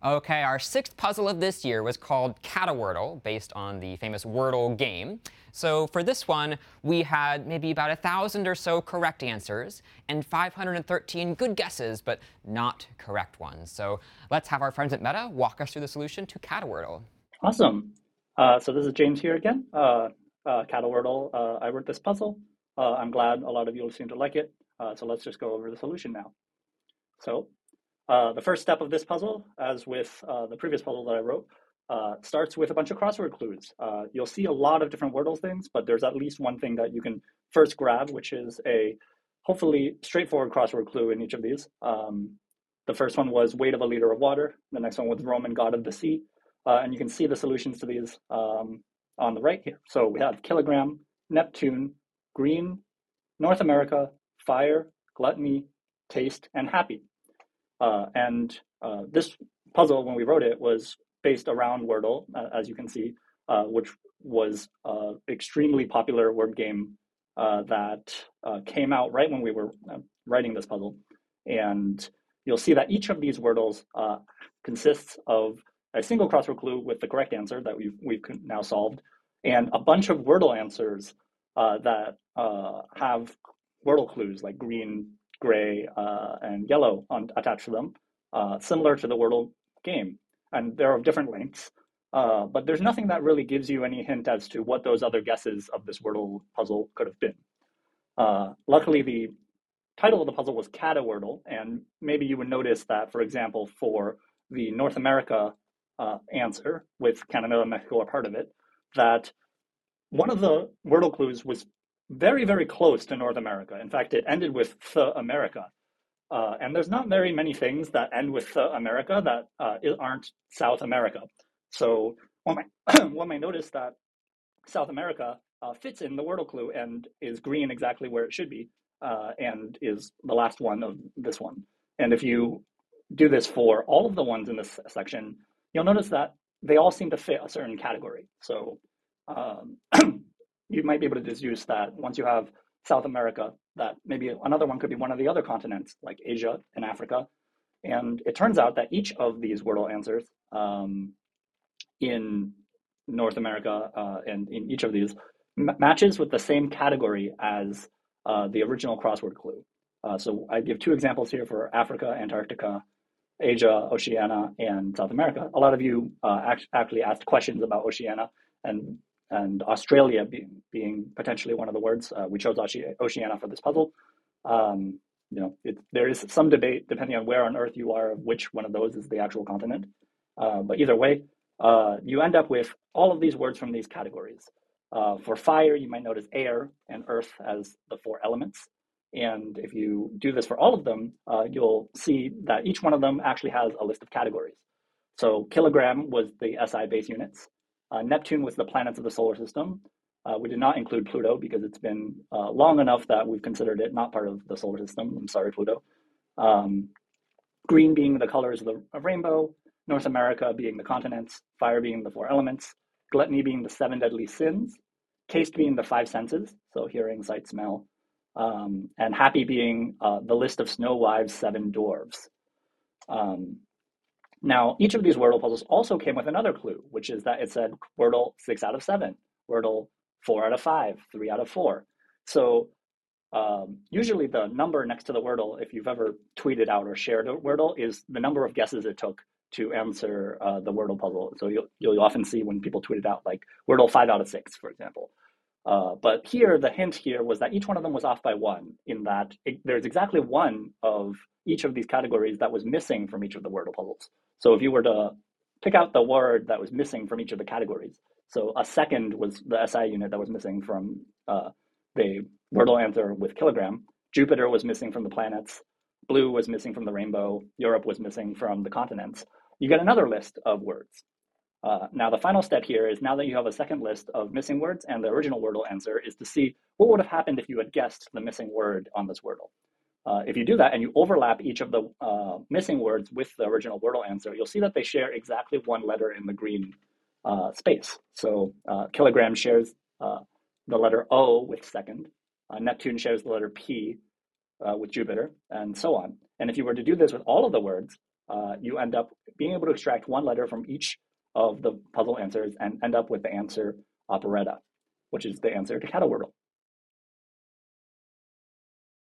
Okay, our sixth puzzle of this year was called Catawordle, based on the famous Wordle game. So for this one, we had maybe about 1,000 or so correct answers and 513 good guesses, but not correct ones. So let's have our friends at Meta walk us through the solution to Catawordle. Awesome. So this is James here again. CattleWordle, I wrote this puzzle. I'm glad a lot of you seem to like it. So let's just go over the solution now. So the first step of this puzzle, as with the previous puzzle that I wrote, starts with a bunch of crossword clues. You'll see a lot of different Wordle things, but there's at least one thing that you can first grab, which is a hopefully straightforward crossword clue in each of these. The first one was weight of a liter of water. The next one was Roman god of the sea. And you can see the solutions to these on the right here. So we have kilogram, Neptune, green, North America, fire, gluttony, taste, and happy. This puzzle, when we wrote it, was based around Wordle, as you can see, which was an extremely popular word game that came out right when we were writing this puzzle. And you'll see that each of these Wordles consists of a single crossword clue with the correct answer that we've now solved, and a bunch of Wordle answers that have Wordle clues like green, gray, and yellow attached to them, similar to the Wordle game. And they're of different lengths, but there's nothing that really gives you any hint as to what those other guesses of this Wordle puzzle could have been. Luckily, the title of the puzzle was Catawordle, and maybe you would notice that, for example, for the North America answer, with Canada and Mexico a part of it, that one of the Wordle clues was very, very close to North America. In fact, it ended with the America. And there's not very many things that end with the America that aren't South America. So one might notice that South America fits in the Wordle clue and is green exactly where it should be, and is the last one of this one. And if you do this for all of the ones in this section, you'll notice that they all seem to fit a certain category. So you might be able to deduce that once you have South America, that maybe another one could be one of the other continents, like Asia and Africa. And it turns out that each of these Wordle answers in North America and in each of these matches with the same category as the original crossword clue. So I give two examples here for Africa, Antarctica, Asia, Oceania, and South America. A lot of you actually asked questions about Oceania and Australia being potentially one of the words. We chose Oceania for this puzzle. There is some debate depending on where on Earth you are, which one of those is the actual continent. But either way, you end up with all of these words from these categories. For fire, you might notice air and earth as the four elements. And if you do this for all of them, you'll see that each one of them actually has a list of categories. So kilogram was the SI base units. Neptune was the planets of the solar system. We did not include Pluto because it's been long enough that we've considered it not part of the solar system. I'm sorry, Pluto. Green being the colors of the rainbow, North America being the continents, fire being the four elements, gluttony being the seven deadly sins, taste being the five senses, so hearing, sight, smell, and happy being the list of Snow Wives' seven dwarves. Now, each of these Wordle puzzles also came with another clue, which is that it said Wordle 6 out of 7, Wordle 4 out of 5, 3 out of 4. So usually the number next to the Wordle, if you've ever tweeted out or shared a Wordle, is the number of guesses it took to answer the Wordle puzzle. So you'll often see when people tweet it out, like Wordle 5 out of 6, for example. But here, the hint here was that each one of them was off by one, in that there's exactly one of each of these categories that was missing from each of the Wordle puzzles. So if you were to pick out the word that was missing from each of the categories, so a second was the SI unit that was missing from the Wordle answer with kilogram, Jupiter was missing from the planets, blue was missing from the rainbow, Europe was missing from the continents, you get another list of words. Now, the final step here is, now that you have a second list of missing words and the original Wordle answer, is to see what would have happened if you had guessed the missing word on this Wordle. If you do that and you overlap each of the missing words with the original Wordle answer, you'll see that they share exactly one letter in the green space. So kilogram shares the letter O with second, Neptune shares the letter P with Jupiter, and so on. And if you were to do this with all of the words, you end up being able to extract one letter from each of the puzzle answers and end up with the answer operetta, which is the answer to CataWordle.